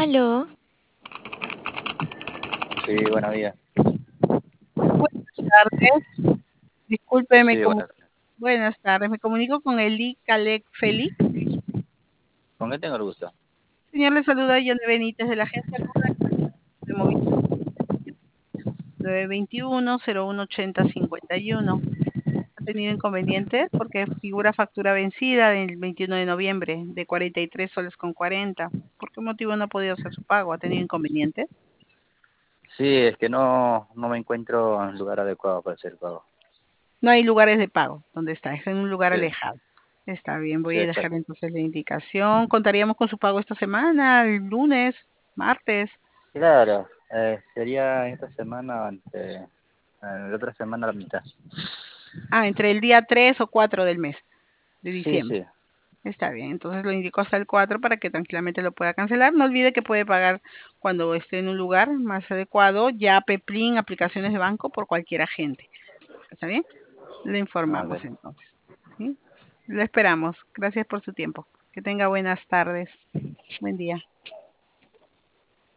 Aló, Sí, buenos días. Buenas tardes. Disculpe, Sí, buenas tardes. buenas tardes. Me comunico con Eli Calec Félix. ¿Con qué tengo el gusto? Señor, le saluda Yone Benítez de la agencia Luna de Movilidad 921-0180-51. ¿Ha tenido inconvenientes? Porque figura factura vencida del 21 de noviembre de 43 soles con 40. ¿Por qué motivo no ha podido hacer su pago? ¿Ha tenido inconvenientes? Sí, es que no me encuentro en el lugar adecuado para hacer pago. No hay lugares de pago. ¿Dónde está? Es en un lugar Sí, alejado. Está bien, sí, voy a dejar exacto. entonces la indicación. ¿Contaríamos con su pago esta semana, el lunes, martes? Claro, sería esta semana, la otra semana la mitad. Ah, entre el día 3 o 4 del mes de Sí, diciembre. sí. Está bien, entonces lo indico hasta el 4 para que tranquilamente lo pueda cancelar. No olvide que puede pagar cuando esté en un lugar más adecuado, ya Peplin, aplicaciones de banco por cualquier agente. ¿Está bien? Le Ah, informamos ok. entonces. ¿Sí? Le esperamos. Gracias por su tiempo. Que tenga buenas tardes. Buen día.